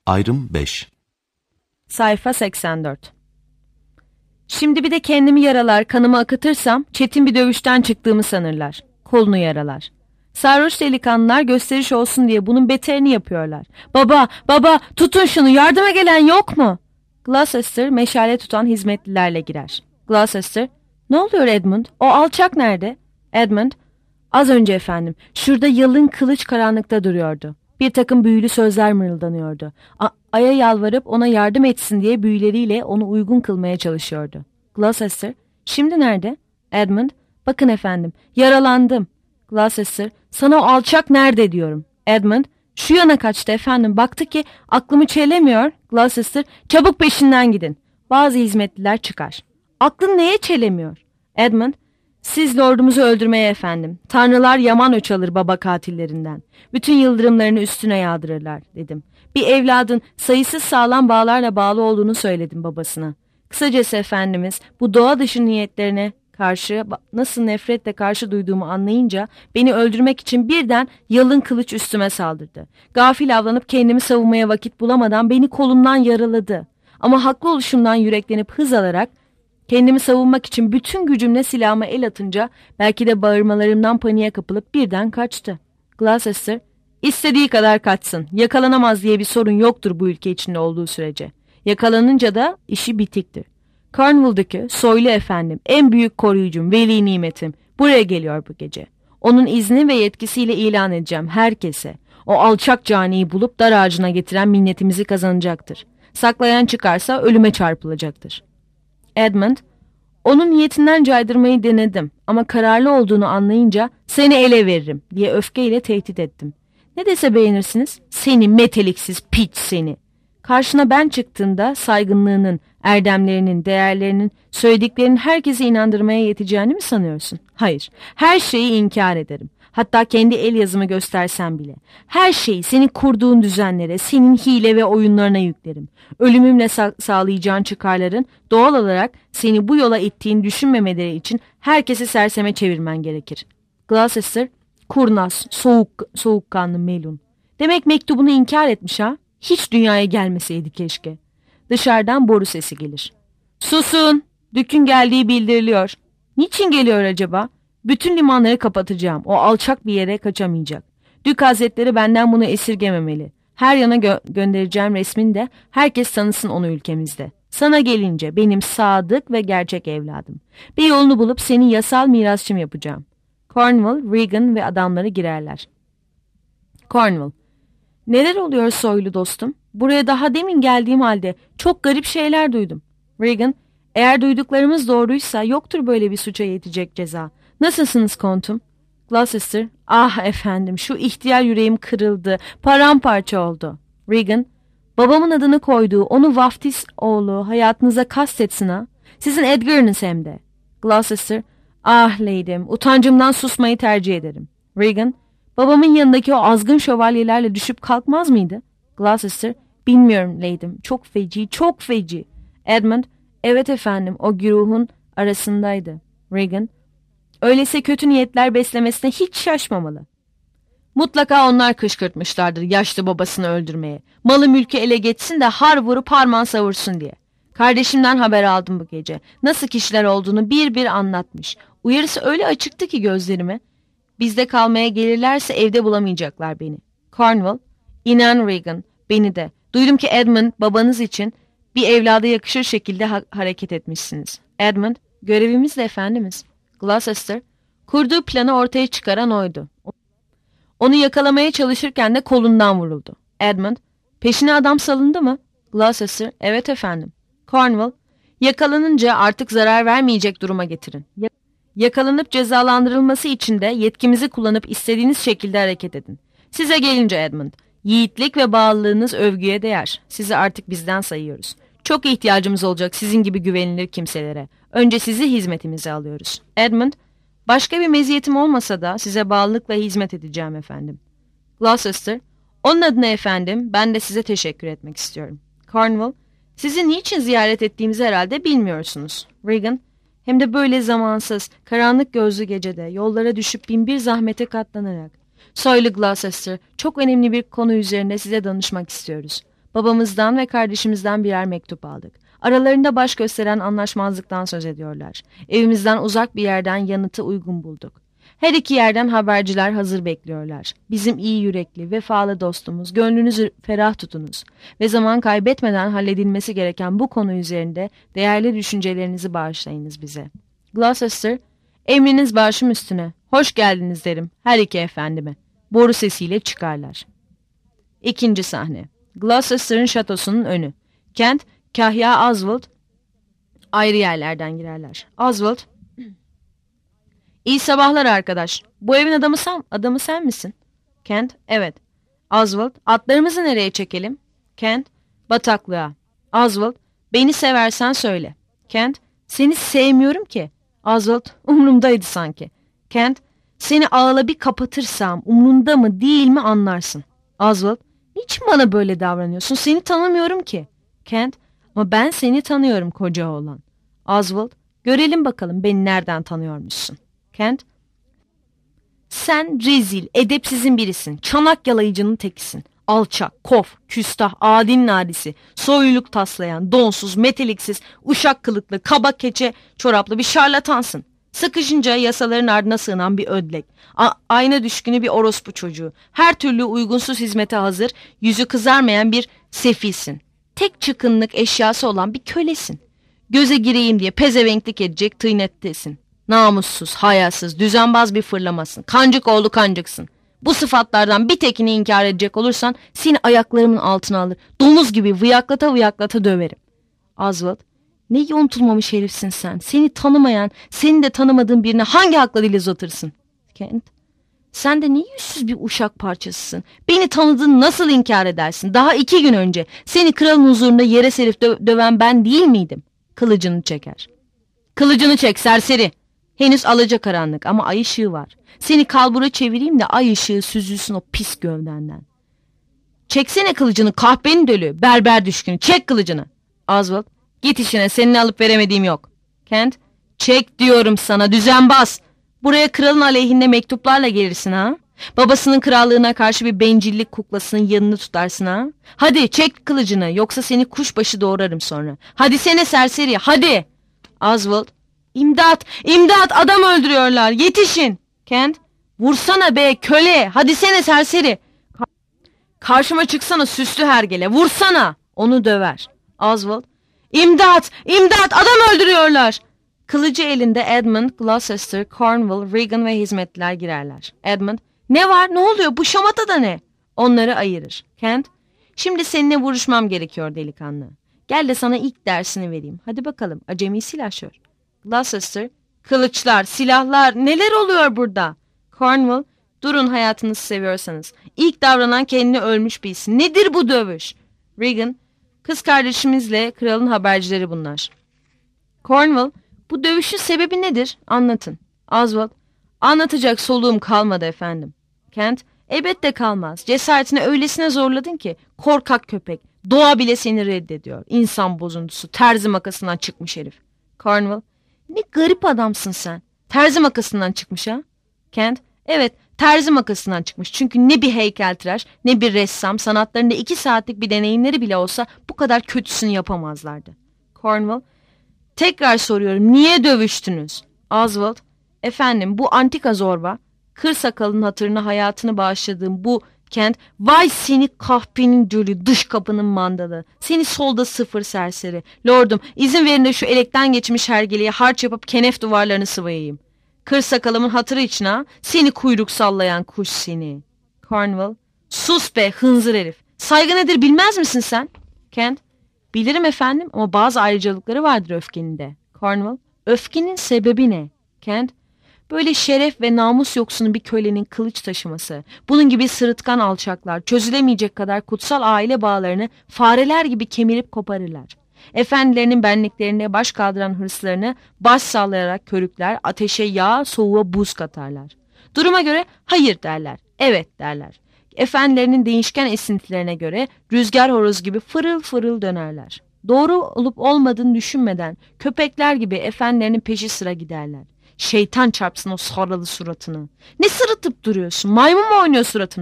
Ayrım 5. Sayfa 84. Şimdi bir de kendimi yaralar, kanımı akıtırsam çetin bir dövüşten çıktığımı sanırlar. Kolunu yaralar. Sarhoş delikanlılar gösteriş olsun diye bunun beterini yapıyorlar. Baba, tutun şunu, yardıma gelen yok mu? Gloucester meşale tutan hizmetlilerle girer. Gloucester, ne oluyor Edmund? O alçak nerede? Edmund, az önce efendim, şurada yalın kılıç karanlıkta duruyordu. Bir takım büyülü sözler mırıldanıyordu. Ay'a yalvarıp ona yardım etsin diye büyüleriyle onu uygun kılmaya çalışıyordu. Gloucester, şimdi nerede? Edmund, bakın efendim, yaralandım. Gloucester, sana o alçak nerede diyorum. Edmund, şu yana kaçtı efendim, baktı ki aklımı çelemiyor. Gloucester, çabuk peşinden gidin. Bazı hizmetliler çıkar. Aklın neye çelemiyor? Edmund, siz lordumuzu öldürmeye efendim. Tanrılar yaman öç alır baba katillerinden. Bütün yıldırımlarını üstüne yağdırırlar dedim. Bir evladın sayısız sağlam bağlarla bağlı olduğunu söyledim babasına. Kısacası efendimiz bu doğa dışı niyetlerine karşı nasıl nefretle karşı duyduğumu anlayınca beni öldürmek için birden yalın kılıç üstüme saldırdı. Gafil avlanıp kendimi savunmaya vakit bulamadan beni kolumdan yaraladı. Ama haklı oluşumdan yüreklenip hız alarak kendimi savunmak için bütün gücümle silahıma el atınca belki de bağırmalarımdan paniğe kapılıp birden kaçtı. Gloucester, istediği kadar kaçsın. Yakalanamaz diye bir sorun yoktur bu ülke içinde olduğu sürece. Yakalanınca da işi bitiktir. Cornwall'daki soylu efendim, en büyük koruyucum, veli nimetim buraya geliyor bu gece. Onun izni ve yetkisiyle ilan edeceğim herkese. O alçak caniyi bulup dar ağacına getiren minnetimizi kazanacaktır. Saklayan çıkarsa ölüme çarpılacaktır. Edmund, onun niyetinden caydırmayı denedim ama kararlı olduğunu anlayınca seni ele veririm diye öfkeyle tehdit ettim. Ne dese beğenirsiniz? Seni meteliksiz piç seni. Karşına ben çıktığında saygınlığının, erdemlerinin, değerlerinin, söylediklerinin herkesi inandırmaya yeteceğini mi sanıyorsun? Hayır, her şeyi inkar ederim. Hatta kendi el yazımı göstersem bile. Her şeyi senin kurduğun düzenlere, senin hile ve oyunlarına yüklerim. Ölümümle sağlayacağın çıkarların doğal olarak seni bu yola ittiğini düşünmemeleri için herkesi serseme çevirmen gerekir. Gloucester, kurnaz, soğukkanlı melun. Demek mektubunu inkar etmiş ha? Hiç dünyaya gelmeseydi keşke. Dışarıdan boru sesi gelir. Susun! Dük'ün geldiği bildiriliyor. Niçin geliyor acaba? Bütün limanları kapatacağım. O alçak bir yere kaçamayacak. Dük Hazretleri benden bunu esirgememeli. Her yana göndereceğim resmin de herkes tanısın onu ülkemizde. Sana gelince benim sadık ve gerçek evladım. Bir yolunu bulup seni yasal mirasçım yapacağım. Cornwall, Regan ve adamları girerler. Cornwall, neler oluyor soylu dostum? Buraya daha demin geldiğim halde çok garip şeyler duydum. Regan, eğer duyduklarımız doğruysa yoktur böyle bir suça yetecek ceza. Nasılsınız kontum? Gloucester, ah efendim şu ihtiyar yüreğim kırıldı, paramparça oldu. Regan, babamın adını koyduğu onu vaftiz oğlu hayatınıza kastetsin ha. Sizin Edgar'ınız hem de. Gloucester, ah lady'm utancımdan susmayı tercih ederim. Regan, babamın yanındaki o azgın şövalyelerle düşüp kalkmaz mıydı? Gloucester, bilmiyorum lady'm, çok feci, çok feci. Edmund, evet efendim o güruhun arasındaydı. Regan, öyleyse kötü niyetler beslemesine hiç şaşmamalı. Mutlaka onlar kışkırtmışlardır yaşlı babasını öldürmeye. Malı mülkü ele geçsin de har vurup harman savursun diye. Kardeşimden haber aldım bu gece. Nasıl kişiler olduğunu bir bir anlatmış. Uyarısı öyle açıktı ki gözlerime. Bizde kalmaya gelirlerse evde bulamayacaklar beni. Cornwall, inan Regan, beni de. Duydum ki Edmund babanız için bir evlada yakışır şekilde hareket etmişsiniz. Edmund, görevimiz de efendimiz. Gloucester, kurduğu planı ortaya çıkaran oydu. Onu yakalamaya çalışırken de kolundan vuruldu. Edmund, peşine adam salındı mı? Gloucester, evet efendim. Cornwall, yakalanınca artık zarar vermeyecek duruma getirin. Yakalanıp cezalandırılması için de yetkimizi kullanıp istediğiniz şekilde hareket edin. Size gelince Edmund, yiğitlik ve bağlılığınız övgüye değer. Sizi artık bizden sayıyoruz. Çok ihtiyacımız olacak sizin gibi güvenilir kimselere. Önce sizi hizmetimize alıyoruz. Edmund, başka bir meziyetim olmasa da size bağlılıkla hizmet edeceğim efendim. Gloucester, onun adına efendim ben de size teşekkür etmek istiyorum. Cornwall, sizi niçin ziyaret ettiğimizi herhalde bilmiyorsunuz. Regan, hem de böyle zamansız, karanlık gözlü gecede yollara düşüp binbir zahmete katlanarak. Soylu Gloucester, çok önemli bir konu üzerinde size danışmak istiyoruz. Babamızdan ve kardeşimizden birer mektup aldık. Aralarında baş gösteren anlaşmazlıktan söz ediyorlar. Evimizden uzak bir yerden yanıtı uygun bulduk. Her iki yerden haberciler hazır bekliyorlar. Bizim iyi yürekli, vefalı dostumuz, gönlünüzü ferah tutunuz ve zaman kaybetmeden halledilmesi gereken bu konu üzerinde değerli düşüncelerinizi bağışlayınız bize. Gloucester, emriniz başım üstüne. Hoş geldiniz derim her iki efendime. Boru sesiyle çıkarlar. İkinci sahne. Gloucester'ın şatosunun önü. Kent, Kahya, Oswald ayrı yerlerden girerler. Oswald, İyi sabahlar arkadaş. Bu evin adamı sen misin? Kent, evet. Oswald, atlarımızı nereye çekelim? Kent, bataklığa. Oswald, beni seversen söyle. Kent, seni sevmiyorum ki. Oswald, umrumdaydı sanki. Kent, seni ağla bir kapatırsam umrunda mı değil mi anlarsın. Oswald, niçin bana böyle davranıyorsun? Seni tanımıyorum ki. Kent, ama ben seni tanıyorum koca oğlan. Oswald, görelim bakalım beni nereden tanıyormuşsun. Kent, sen rezil, edepsizin birisin. Çanak yalayıcının tekisin. Alçak, kof, küstah, adin nadisi, soyluluk taslayan, donsuz, meteliksiz, uşak kılıklı, kaba keçe çoraplı bir şarlatansın. Sıkışınca yasaların ardına sığınan bir ödlek. Ayna düşkünü bir orospu çocuğu. Her türlü uygunsuz hizmete hazır, yüzü kızarmayan bir sefilsin. Tek çıkınlık eşyası olan bir kölesin. Göze gireyim diye pezevenklik edecek tıynettesin. Namussuz, hayasız, düzenbaz bir fırlamasın. Kancık oğlu kancıksın. Bu sıfatlardan bir tekini inkar edecek olursan seni ayaklarımın altına alır. Domuz gibi vıyaklata vıyaklata döverim. Oswald, ne yontulmamış herifsin sen. Seni tanımayan, seni de tanımadığın birine hangi hakla dil uzatırsın? Kent, sen de ne yüzsüz bir uşak parçasısın. Beni tanıdığını nasıl inkar edersin? Daha 2 gün önce seni kralın huzurunda yere serip döven ben değil miydim? Kılıcını çeker. Kılıcını çek serseri. Henüz alacakaranlık ama ay ışığı var. Seni kalbura çevireyim de ay ışığı süzülsün o pis gövdenden. Çeksene kılıcını kahpenin dölü, berber düşkünü. Çek kılıcını. Oswald, git işine, seninle alıp veremediğim yok. Kent, çek diyorum sana, düzenbaz. Buraya kralın aleyhinde mektuplarla gelirsin ha. Babasının krallığına karşı bir bencillik kuklasının yanını tutarsın ha. Hadi çek kılıcını, yoksa seni kuşbaşı doğrarım sonra. Hadi sene serseri, hadi. Oswald, İmdat! İmdat! Adam öldürüyorlar! Yetişin! Kent, vursana be köle! Hadi sene serseri! Karşıma çıksana süslü hergele! Vursana! Onu döver. Oswald, İmdat! İmdat! Adam öldürüyorlar! Kılıcı elinde Edmund, Gloucester, Cornwall, Regan ve hizmetliler girerler. Edmund, ne var? Ne oluyor? Bu şamata da ne? Onları ayırır. Kent, şimdi seninle vuruşmam gerekiyor delikanlı. Gel de sana ilk dersini vereyim. Hadi bakalım, acemi silahşör. Gloucester, kılıçlar, silahlar, neler oluyor burada? Cornwall, durun hayatınızı seviyorsanız. İlk davranan kendini ölmüş bilsin. Nedir bu dövüş? Regan, kız kardeşimizle kralın habercileri bunlar. Cornwall, bu dövüşün sebebi nedir? Anlatın. Oswald, anlatacak soluğum kalmadı efendim. Kent, elbette kalmaz. Cesaretini öylesine zorladın ki. Korkak köpek. Doğa bile seni reddediyor. İnsan bozuntusu. Terzi makasından çıkmış herif. Cornwall, ne garip adamsın sen. Terzi makasından çıkmış ha? Kent, evet terzi makasından çıkmış. Çünkü ne bir heykeltıraş ne bir ressam sanatlarında 2 saatlik bir deneyimleri bile olsa bu kadar kötüsünü yapamazlardı. Cornwall, tekrar soruyorum, niye dövüştünüz? Oswald, efendim bu antika zorba, kır sakalının hatırına hayatını bağışladığım bu Kent, vay seni kahpenin dölü, dış kapının mandalı, seni solda 0 serseri. Lordum, izin verin de şu elekten geçmiş hergeleye harç yapıp kenef duvarlarını sıvayayım. Kır sakalımın hatırı için ha, seni kuyruk sallayan kuş seni. Cornwall, sus be hınzır herif, saygı nedir bilmez misin sen? Kent, bilirim efendim ama bazı ayrıcalıkları vardır öfkenin de. Cornwall, öfkenin sebebi ne? Kent, böyle şeref ve namus yoksunu bir kölenin kılıç taşıması, bunun gibi sırıtkan alçaklar çözülemeyecek kadar kutsal aile bağlarını fareler gibi kemirip koparırlar. Efendilerinin benliklerine baş kaldıran hırslarını baş sallayarak körükler, ateşe yağ, soğuğa buz katarlar. Duruma göre hayır derler, evet derler. Efendilerinin değişken esintilerine göre rüzgar horoz gibi fırıl fırıl dönerler. Doğru olup olmadığını düşünmeden köpekler gibi efendilerinin peşi sıra giderler. Şeytan çarpsın o sarılı suratını. Ne sırıtıp duruyorsun? Maymun mu oynuyor suratımda?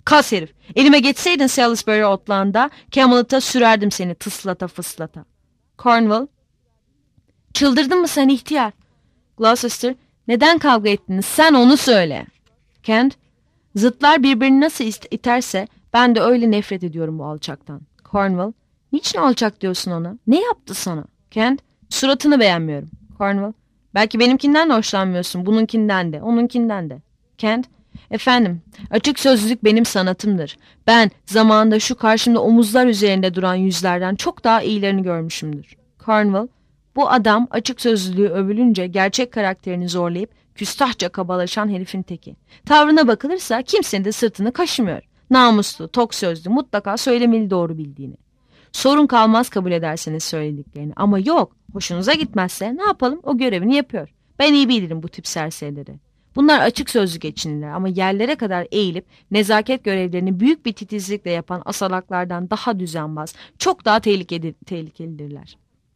Kas herif. Elime geçseydin Salisbury otlağında Camelot'a sürerdim seni tıslata fıslata. Cornwall. Çıldırdın mı sen ihtiyar? Gloucester. Neden kavga ettiniz? Sen onu söyle. Kent. Zıtlar birbirini nasıl iterse ben de öyle nefret ediyorum bu alçaktan. Cornwall. Niçin alçak diyorsun ona? Ne yaptı sana? Kent. Suratını beğenmiyorum. Cornwall. Belki benimkinden de hoşlanmıyorsun. Bununkinden de, onunkinden de. Kent. Efendim, açık sözlülük benim sanatımdır. Ben zamanında şu karşımda omuzlar üzerinde duran yüzlerden çok daha iyilerini görmüşümdür. Cornwall. Bu adam açık sözlülüğü övülünce gerçek karakterini zorlayıp küstahça kabalaşan herifin teki. Tavrına bakılırsa kimsenin de sırtını kaşımıyor. Namuslu, tok sözlü, mutlaka söylemeli doğru bildiğini. Sorun kalmaz kabul ederseniz söylediklerini. Ama yok, hoşunuza gitmezse ne yapalım, o görevini yapıyor. Ben iyi bilirim bu tip serserileri. Bunlar açık sözlü geçinirler ama yerlere kadar eğilip nezaket görevlerini büyük bir titizlikle yapan asalaklardan daha düzenbaz, çok daha tehlikelidirler.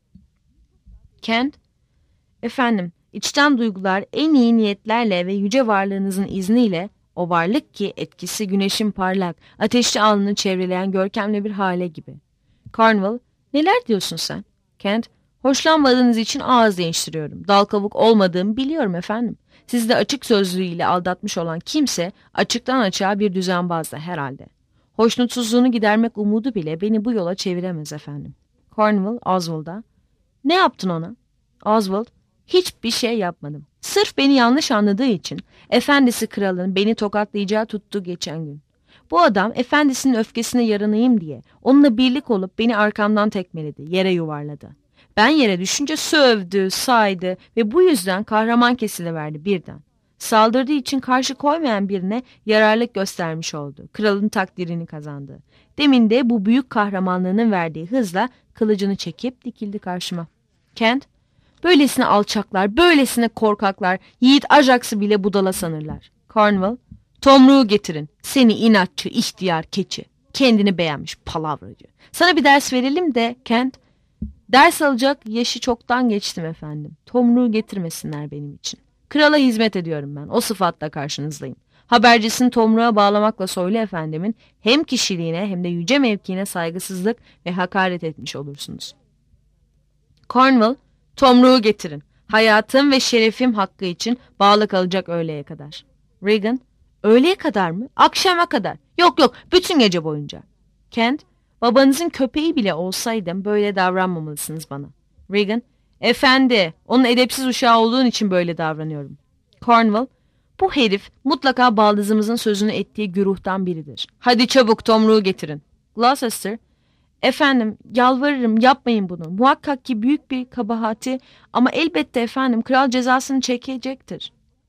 Kent. Efendim, içten duygular en iyi niyetlerle ve yüce varlığınızın izniyle, o varlık ki etkisi güneşin parlak, ateşli alnını çevreleyen görkemli bir hale gibi. Cornwall. Neler diyorsun sen? Kent. Hoşlanmadığınız için ağız değiştiriyorum. Dal kavuk olmadığımı biliyorum efendim. Sizi de açık sözlüğüyle aldatmış olan kimse açıktan açığa bir düzenbazdı herhalde. Hoşnutsuzluğunu gidermek umudu bile beni bu yola çeviremez efendim. Cornwall Oswald'a. Ne yaptın ona? Oswald. Hiçbir şey yapmadım. Sırf beni yanlış anladığı için efendisi kralın beni tokatlayacağı tuttu geçen gün. Bu adam efendisinin öfkesine yaranayım diye onunla birlik olup beni arkamdan tekmeledi, yere yuvarladı. Ben yere düşünce sövdü, saydı ve bu yüzden kahraman kesiliverdi birden. Saldırdığı için karşı koymayan birine yararlık göstermiş oldu. Kralın takdirini kazandı. Demin de bu büyük kahramanlığının verdiği hızla kılıcını çekip dikildi karşıma. Kent. Böylesine alçaklar, böylesine korkaklar, yiğit Ajax'ı bile budala sanırlar. Cornwall. Tomruğu getirin. Seni inatçı, ihtiyar keçi. Kendini beğenmiş palavracı. Sana bir ders verelim de Kent. Ders alacak yaşı çoktan geçtim efendim. Tomruğu getirmesinler benim için. Krala hizmet ediyorum ben. O sıfatla karşınızdayım. Habercisini tomruğa bağlamakla söyle efendimin hem kişiliğine hem de yüce mevkiine saygısızlık ve hakaret etmiş olursunuz. Cornwall. Tomruğu getirin. Hayatım ve şerefim hakkı için bağlı kalacak öğleye kadar. Regan. Öğleye kadar mı? Akşama kadar. Yok yok, bütün gece boyunca. Kent. Babanızın köpeği bile olsaydım böyle davranmamalısınız bana. Regan. Efendi, onun edepsiz uşağı olduğun için böyle davranıyorum. Cornwall. Bu herif mutlaka baldızımızın sözünü ettiği güruhtan biridir. Hadi çabuk tomruğu getirin. Gloucester. Efendim, yalvarırım yapmayın bunu. Muhakkak ki büyük bir kabahati ama elbette efendim kral cezasını çekecektir.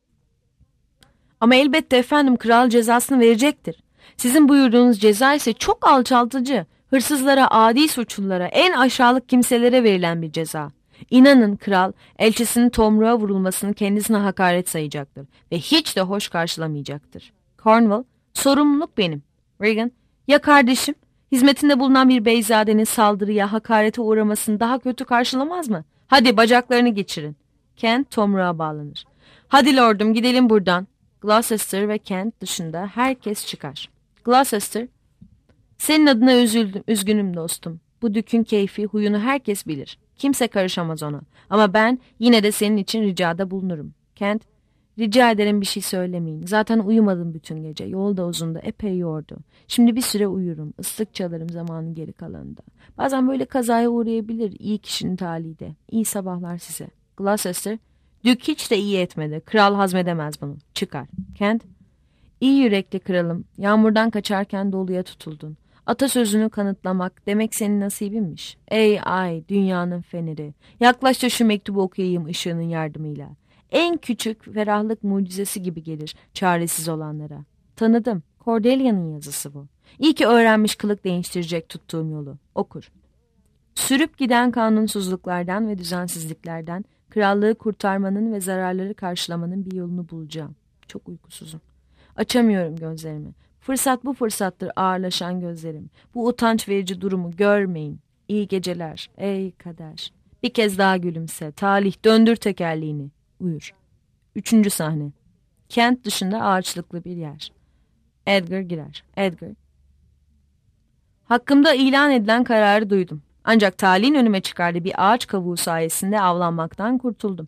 Ama elbette efendim kral cezasını verecektir. Sizin buyurduğunuz ceza ise çok alçaltıcı, hırsızlara, adi suçlulara, en aşağılık kimselere verilen bir ceza. İnanın kral, elçisinin tomruğa vurulmasını kendisine hakaret sayacaktır ve hiç de hoş karşılamayacaktır. Cornwall, sorumluluk benim. Regan, ya kardeşim? Hizmetinde bulunan bir beyzadenin saldırıya, hakarete uğramasını daha kötü karşılamaz mı? Hadi bacaklarını geçirin. Kent tomruğa bağlanır. Hadi lordum gidelim buradan. Gloucester ve Kent dışında herkes çıkar. Gloucester, senin adına üzgünüm dostum. Bu dükün keyfi, huyunu herkes bilir. Kimse karışamaz ona. Ama ben yine de senin için ricada bulunurum. Kent, rica ederim bir şey söylemeyin. Zaten uyumadım bütün gece. Yol da uzundu, epey yordu. Şimdi bir süre uyurum. Islık çalarım zamanın geri kalanında. Bazen böyle kazaya uğrayabilir iyi kişinin talihde. İyi sabahlar size. Gloucester, Dük hiç de iyi etmedi. Kral hazmedemez bunu. Çıkar. Kent, iyi yürekli kralım. Yağmurdan kaçarken doluya tutuldun. Atasözünü kanıtlamak demek senin nasibinmiş. Ey ay, dünyanın feneri. Yaklaş da şu mektubu okuyayım ışığının yardımıyla. En küçük ferahlık mucizesi gibi gelir çaresiz olanlara. Tanıdım. Cordelia'nın yazısı bu. İyi ki öğrenmiş kılık değiştirecek tuttuğum yolu. Okur. Sürüp giden kanunsuzluklardan ve düzensizliklerden krallığı kurtarmanın ve zararları karşılamanın bir yolunu bulacağım. Çok uykusuzum. Açamıyorum gözlerimi. Fırsat bu fırsattır ağırlaşan gözlerim. Bu utanç verici durumu görmeyin. İyi geceler ey kader. Bir kez daha gülümse. Talih döndür tekerleğini. Uyur. 3. sahne. Kent dışında ağaçlıklı bir yer. Edgar girer. Edgar. Hakkımda ilan edilen kararı duydum. Ancak talihin önüme çıkardığı bir ağaç kavuğu sayesinde avlanmaktan kurtuldum.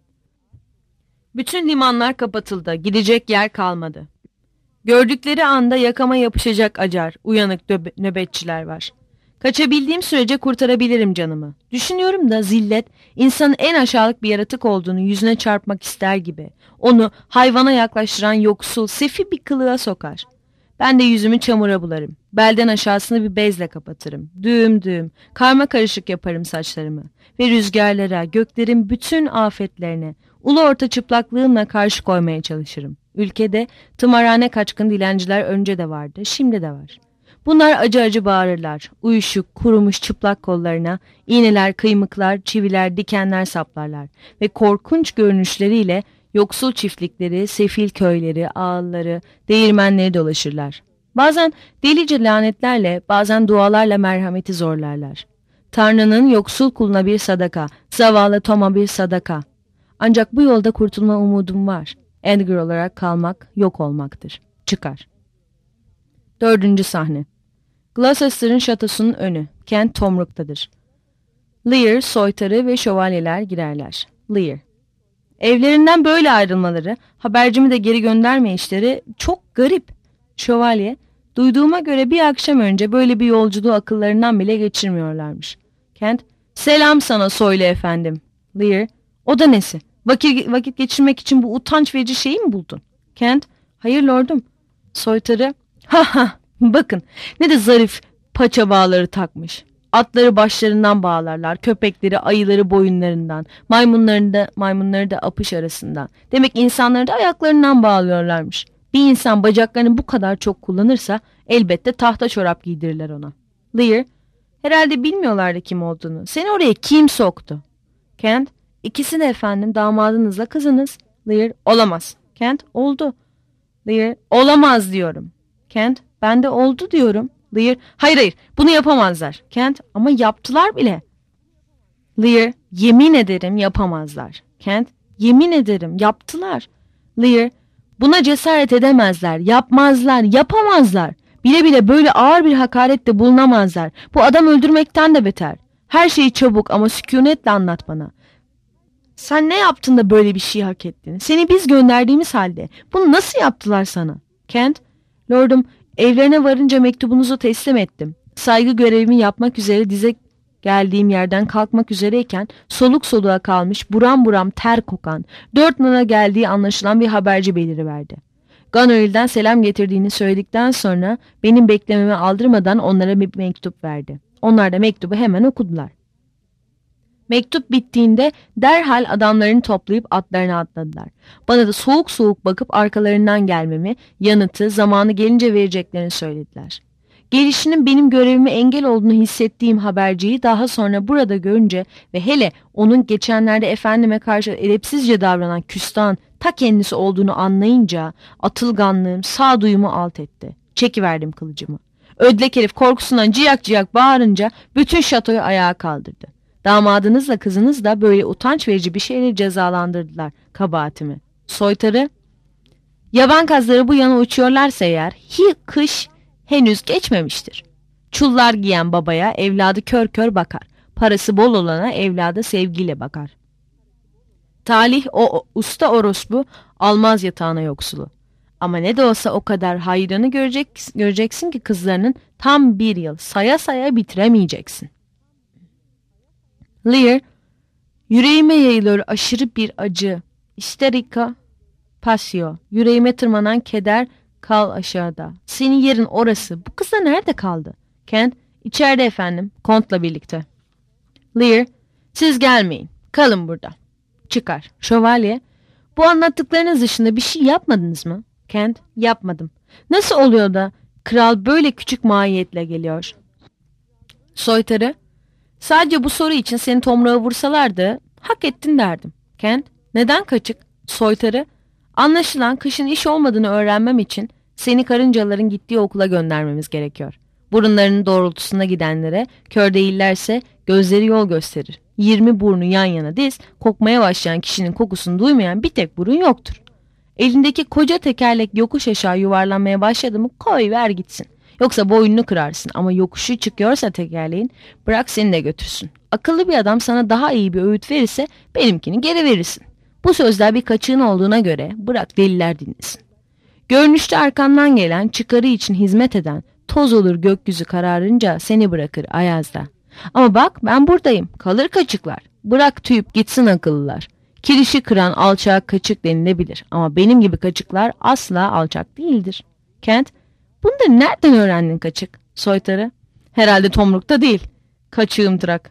Bütün limanlar kapatıldı. Gidecek yer kalmadı. Gördükleri anda yakama yapışacak acar, uyanık nöbetçiler var. Kaçabildiğim sürece kurtarabilirim canımı. Düşünüyorum da zillet, insanın en aşağılık bir yaratık olduğunu yüzüne çarpmak ister gibi. Onu hayvana yaklaştıran yoksul, sefil bir kılığa sokar. Ben de yüzümü çamura bularım. Belden aşağısını bir bezle kapatırım. Düğüm düğüm, karma karışık yaparım saçlarımı. Ve rüzgarlara, göklerin bütün afetlerine, ulu orta çıplaklığımla karşı koymaya çalışırım. Ülkede tımarhane kaçkın dilenciler önce de vardı, şimdi de var. Bunlar acı acı bağırırlar. Uyuşuk, kurumuş çıplak kollarına iğneler, kıymıklar, çiviler, dikenler saplarlar. Ve korkunç görünüşleriyle yoksul çiftlikleri, sefil köyleri, ağılları, değirmenleri dolaşırlar. Bazen delice lanetlerle, bazen dualarla merhameti zorlarlar. Tanrı'nın yoksul kuluna bir sadaka, zavallı Tom'a bir sadaka. Ancak bu yolda kurtulma umudum var. Edgar olarak kalmak yok olmaktır. Çıkar. 4. sahne. Gloucester'ın şatosunun önü. Kent tomruktadır. Lear, soytarı ve şövalyeler girerler. Lear. Evlerinden böyle ayrılmaları, habercimi de geri gönderme işleri çok garip. Şövalye, duyduğuma göre bir akşam önce böyle bir yolculuğu akıllarından bile geçirmiyorlarmış. Kent, selam sana soylu efendim. Lear, o da nesi? Vakit geçirmek için bu utanç verici şeyi mi buldun? Kent, hayır lordum. Soytarı, ha ha, bakın ne de zarif paça bağları takmış. Atları başlarından bağlarlar, köpekleri, ayıları boyunlarından, maymunları da apış arasından. Demek insanları da ayaklarından bağlıyorlarmış. Bir insan bacaklarını bu kadar çok kullanırsa elbette tahta çorap giydirirler ona. Lear, herhalde bilmiyorlardı kim olduğunu. Seni oraya kim soktu? Kent, ikisi de efendim, damadınızla kızınız. Lear, olamaz. Kent, oldu. Lear, olamaz diyorum. Kent, ben de oldu diyorum. Lear, hayır bunu yapamazlar. Kent, ama yaptılar bile. Lear, yemin ederim yapamazlar. Kent, yemin ederim yaptılar. Lear, buna cesaret edemezler, yapmazlar, yapamazlar. Bile bile böyle ağır bir hakarette bulunamazlar. Bu adam öldürmekten de beter. Her şeyi çabuk ama sükunetle anlat bana. Sen ne yaptın da böyle bir şey hak ettin? Seni biz gönderdiğimiz halde bunu nasıl yaptılar sana? Kent, lordum, evlerine varınca mektubunuzu teslim ettim. Saygı görevimi yapmak üzere dize geldiğim yerden kalkmak üzereyken soluk soluğa kalmış, buram buram ter kokan, 4 nala geldiği anlaşılan bir haberci beliriverdi. Goneril'den selam getirdiğini söyledikten sonra benim beklememi aldırmadan onlara bir mektup verdi. Onlar da mektubu hemen okudular. Mektup bittiğinde derhal adamlarını toplayıp atlarına atladılar. Bana da soğuk soğuk bakıp arkalarından gelmemi, yanıtı zamanı gelince vereceklerini söylediler. Gelişinin benim görevime engel olduğunu hissettiğim haberciyi daha sonra burada görünce ve hele onun geçenlerde efendime karşı edepsizce davranan küstahın ta kendisi olduğunu anlayınca atılganlığım, sağduyumu alt etti. Çekiverdim kılıcımı. Ödlek herif korkusundan ciyak ciyak bağırınca bütün şatoyu ayağa kaldırdı. Damadınızla kızınız da böyle utanç verici bir şeyle cezalandırdılar kabahatimi. Soytarı, yaban kazları bu yana uçuyorlarsa eğer kış henüz geçmemiştir. Çullar giyen babaya evladı kör kör bakar. Parası bol olana evladı sevgiyle bakar. Talih o usta orospu almaz yatağına yoksulu. Ama ne de olsa o kadar hayrını göreceksin ki kızlarının tam 1 yıl saya saya bitiremeyeceksin. Lear, yüreğime yayılıyor aşırı bir acı. Hysterica passio. Yüreğime tırmanan keder, kal aşağıda. Senin yerin orası. Bu kız da nerede kaldı? Kent, içeride efendim, kontla birlikte. Lear, siz gelmeyin. Kalın burada. Çıkar. Şövalye, bu anlattıklarınız dışında bir şey yapmadınız mı? Kent, yapmadım. Nasıl oluyor da kral böyle küçük mahiyetle geliyor? Soytarı, sadece bu soru için seni tomruğa vursalardı hak ettin derdim. Kent, neden kaçık? Soytarı, anlaşılan kışın iş olmadığını öğrenmem için seni karıncaların gittiği okula göndermemiz gerekiyor. Burunlarının doğrultusuna gidenlere kör değillerse gözleri yol gösterir. 20 burnu yan yana diz, kokmaya başlayan kişinin kokusunu duymayan bir tek burun yoktur. Elindeki koca tekerlek yokuş aşağı yuvarlanmaya başladı mı koy ver gitsin. Yoksa boynunu kırarsın ama yokuşu çıkıyorsa tekerleğin bırak seni de götürsün. Akıllı bir adam sana daha iyi bir öğüt verirse benimkini geri verirsin. Bu sözler bir kaçığın olduğuna göre bırak deliler dinlesin. Görünüşte arkandan gelen, çıkarı için hizmet eden, toz olur gökyüzü kararınca seni bırakır ayazda. Ama bak ben buradayım, kalır kaçıklar. Bırak tüyüp gitsin akıllılar. Kirişi kıran alçağa kaçık denilebilir ama benim gibi kaçıklar asla alçak değildir. Kent, bunu da nereden öğrendin kaçık? Soytarı, herhalde tomrukta değil. Kaçığım tırak.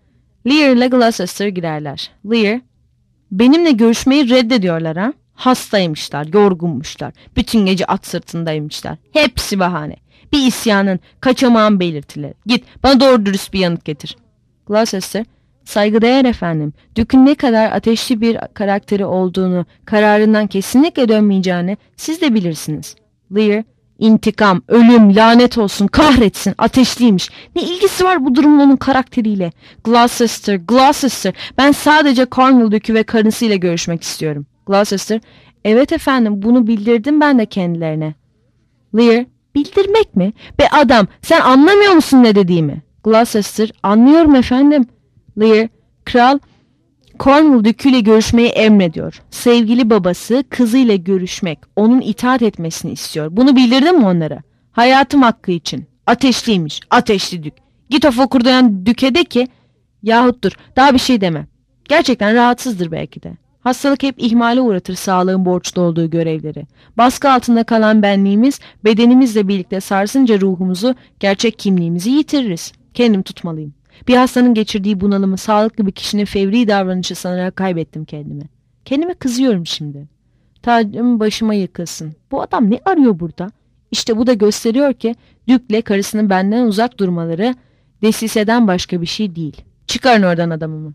Lear ile Gloucester girerler. Lear, benimle görüşmeyi reddediyorlar ha? Hastaymışlar, yorgunmuşlar. Bütün gece at sırtındaymışlar. Hepsi bahane. Bir isyanın, kaçamağın belirtileri. Git bana doğru dürüst bir yanıt getir. Gloucester, saygıdeğer efendim, Dük'ün ne kadar ateşli bir karakteri olduğunu, kararından kesinlikle dönmeyeceğini siz de bilirsiniz. Lear, İntikam, ölüm, lanet olsun, kahretsin, ateşliymiş. Ne ilgisi var bu durumun onun karakteriyle? Gloucester, Gloucester, ben sadece Cornwall Dükü ve karısıyla görüşmek istiyorum. Gloucester, evet efendim, bunu bildirdim ben de kendilerine. Lear, bildirmek mi? Be adam, sen anlamıyor musun ne dediğimi? Gloucester, anlıyorum efendim. Lear, kral Cornwall Dükü'yle görüşmeyi emrediyor. Sevgili babası kızıyla görüşmek, onun itaat etmesini istiyor. Bunu bildirdin mi onlara? Hayatım hakkı için. Ateşliymiş, ateşli dük. Git o fokurdayan düke de ki, yahut dur, daha bir şey deme. Gerçekten rahatsızdır belki de. Hastalık hep ihmale uğratır sağlığın borçlu olduğu görevleri. Baskı altında kalan benliğimiz, bedenimizle birlikte sarsınca ruhumuzu, gerçek kimliğimizi yitiririz. Kendim tutmalıyım. Bir hastanın geçirdiği bunalımı sağlıklı bir kişinin fevri davranışı sanarak kaybettim kendimi. Kendime kızıyorum şimdi. Tacım başıma yıkılsın. Bu adam ne arıyor burada? İşte bu da gösteriyor ki Dük'le karısının benden uzak durmaları desiseden başka bir şey değil. Çıkarın oradan adamımı.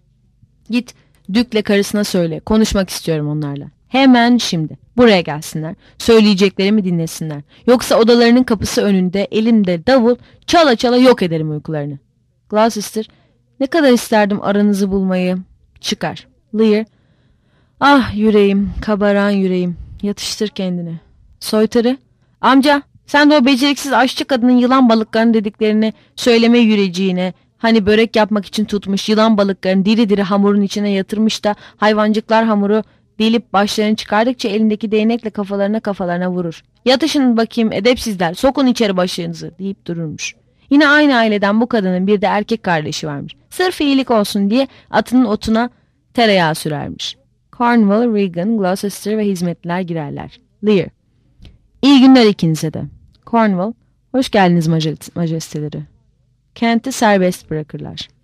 Git Dük'le karısına söyle. Konuşmak istiyorum onlarla. Hemen şimdi. Buraya gelsinler. Söyleyeceklerimi dinlesinler. Yoksa odalarının kapısı önünde elimde davul çala çala yok ederim uykularını. Gloucester, ne kadar isterdim aranızı bulmayı. Çıkar. Lear, ah yüreğim, kabaran yüreğim. Yatıştır kendini. Soytarı, amca sen de o beceriksiz aşçı kadının yılan balıklarının dediklerini söyleme yüreceğine, hani börek yapmak için tutmuş yılan balıklarını diri diri hamurun içine yatırmış da hayvancıklar hamuru delip başlarını çıkardıkça elindeki değnekle kafalarına vurur. Yatışın bakayım edepsizler, sokun içeri başınızı deyip dururmuş. Yine aynı aileden bu kadının bir de erkek kardeşi varmış. Sırf iyilik olsun diye atının otuna tereyağı sürermiş. Cornwall, Regan, Gloucester ve hizmetliler girerler. Lear, İyi günler ikinize de. Cornwall, hoş geldiniz majesteleri. Kent'i serbest bırakırlar.